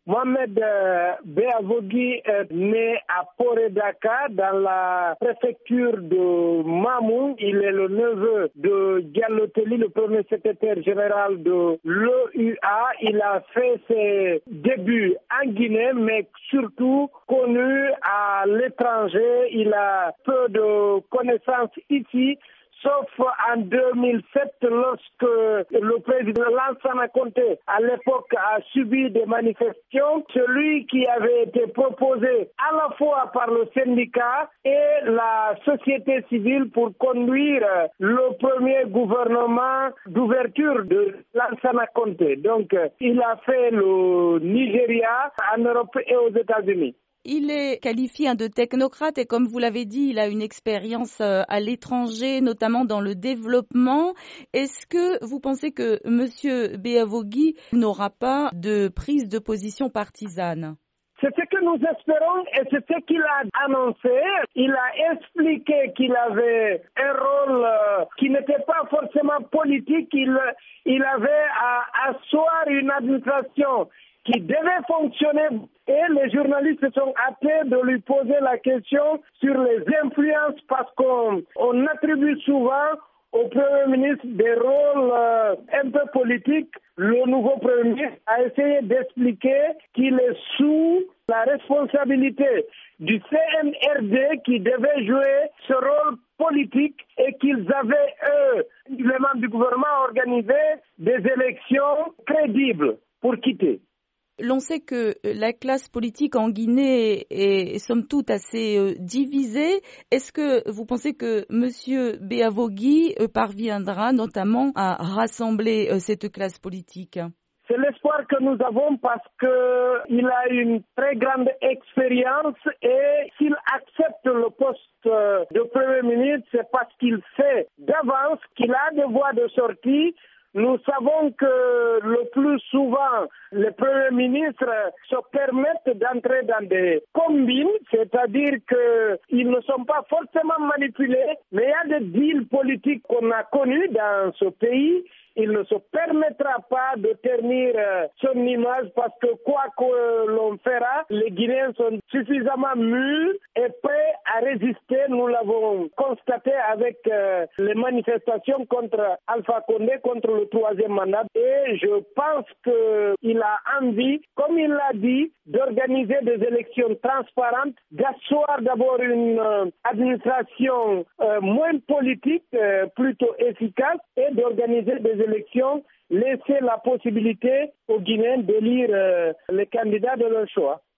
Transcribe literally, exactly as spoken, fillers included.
Mohamed euh, Beavogui est né à Poré-Daka dans la préfecture de Mamou. Il est le neveu de Diallo Telli, le premier secrétaire général de l'O U A. Il a fait ses débuts en Guinée, mais surtout connu à l'étranger. Il a peu de connaissances ici, sauf en deux mille sept, lorsque le président Lansana Conté, à l'époque, a subi des manifestations. Celui qui avait été proposé à la fois par le syndicat et la société civile pour conduire le premier gouvernement d'ouverture de Lansana Conté. Donc, il a fait le Nigeria, en Europe et aux États-Unis. Il est qualifié de technocrate et comme vous l'avez dit, il a une expérience à l'étranger, notamment dans le développement. Est-ce que vous pensez que M. Beavogui n'aura pas de prise de position partisane ? C'est ce que nous espérons et c'est ce qu'il a annoncé. Il a expliqué qu'il avait un rôle euh, qui n'était pas forcément politique. Il, il avait à asseoir une administration qui devait fonctionner et les journalistes se sont hâtés de lui poser la question sur les influences parce qu'on on attribue souvent au Premier ministre des rôles euh, un peu politiques. Le nouveau Premier ministre a essayé d'expliquer qu'il est sous la responsabilité du C N R D qui devait jouer ce rôle politique et qu'ils avaient, eux, les membres du gouvernement, organisé des élections crédibles pour quitter. L'on sait que la classe politique en Guinée est, est somme toute assez euh, divisée. Est-ce que vous pensez que M. Beavogui euh, parviendra notamment à rassembler euh, cette classe politique ? C'est l'espoir que nous avons parce qu'il a une très grande expérience et s'il accepte le poste de Premier ministre, c'est parce qu'il sait d'avance qu'il a des voies de sortie. Nous savons que le plus souvent, les premiers ministres se permettent d'entrer dans des combines, c'est-à-dire qu'ils ne sont pas forcément manipulés, mais il y a des deals politiques qu'on a connus dans ce pays. Il ne se permettra pas de ternir son image parce que quoi que l'on fera, les Guinéens sont suffisamment mûrs et prêts à résister. Nous l'avons constaté avec les manifestations contre Alpha Condé, contre le troisième mandat. Et je pense qu'il a envie, comme il l'a dit, d'organiser des élections transparentes, d'asseoir d'abord une administration moins politique, plutôt efficace, et d'organiser des élections, laisser la possibilité aux Guinéens d'élire euh, les candidats de leur choix.